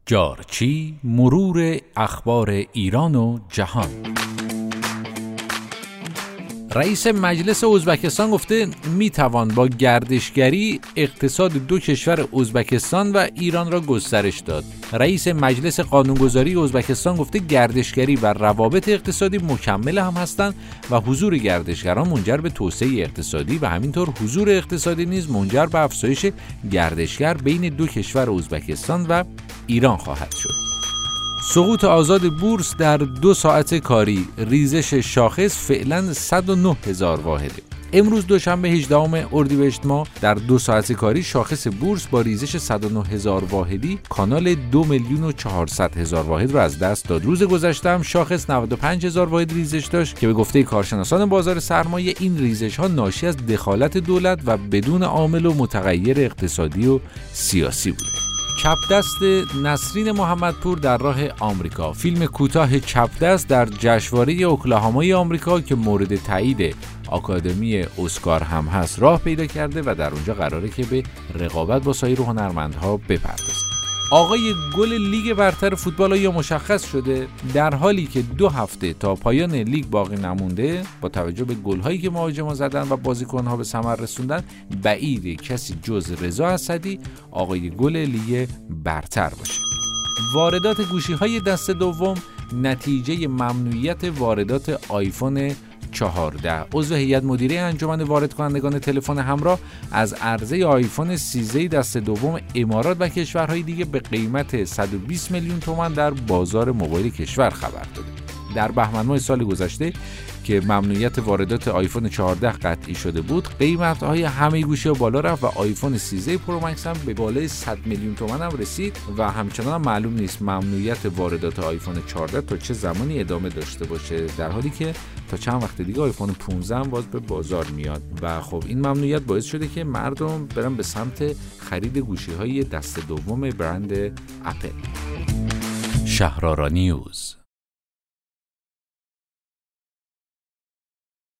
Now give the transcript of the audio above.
جارچی، مرور اخبار ایران و جهان. رئیس مجلس ازبکستان گفته میتوان با گردشگری اقتصاد دو کشور ازبکستان و ایران را گسترش داد. رئیس مجلس قانونگذاری ازبکستان گفته گردشگری و روابط اقتصادی مکمل هم هستند و حضور گردشگران منجر به توسعه اقتصادی و همینطور حضور اقتصادی نیز منجر به افزایش گردشگر بین دو کشور ازبکستان و ایران خواهد شد. سقوط آزاد بورس در 2 ساعت کاری، ریزش شاخص فعلا 109,000 واحده. امروز دوشنبه 18 اردیبهشت ماه در 2 ساعت کاری شاخص بورس با ریزش 109,000 واحدی کانال 2,400,000 واحد را از دست داد. روز گذشته هم شاخص 95,000 واحد ریزش داشت که به گفته کارشناسان بازار سرمایه این ریزش ها ناشی از دخالت دولت و بدون عامل و متغیر اقتصادی و سیاسی بوده. چپدست نسرین محمدپور در راه آمریکا. فیلم کوتاه چپدست در جشنواره اوکلاهامای آمریکا که مورد تایید آکادمی اسکار هم هست راه پیدا کرده و در اونجا قراره که به رقابت با سایر هنرمندها بپردازه. آقای گل لیگ برتر فوتبال یا مشخص شده. در حالی که 2 هفته تا پایان لیگ باقی نمونده، با توجه به گل‌هایی که مهاجما زدن و بازیکن‌ها به ثمر رسوندن، بعید کسی جز رضا اسدی آقای گل لیگ برتر باشه. واردات گوشی‌های دست دوم نتیجه ممنوعیت واردات آیفون 14. عضو هیئت مدیره انجمن وارد کنندگان تلفن همراه از عرضه آیفون 13 دست دوم امارات و کشورهای دیگه به قیمت 120 میلیون تومان در بازار موبایل کشور خبر داده. در بهمن ماه سال گذشته که ممنوعیت واردات آیفون 14 قطعی شده بود، قیمت‌های همه گوشی‌ها بالا رفت و آیفون 13 پرو مکس هم به بالای 100 میلیون تومان هم رسید و همچنان هم معلوم نیست ممنوعیت واردات آیفون 14 تا چه زمانی ادامه داشته باشه، در حالی که تا چند وقت دیگه آیفون 15 هم باز به بازار میاد و خب این ممنوعیت باعث شده که مردم برن به سمت خرید گوشی‌های دست دوم برند اپل. شهرآرا نیوز.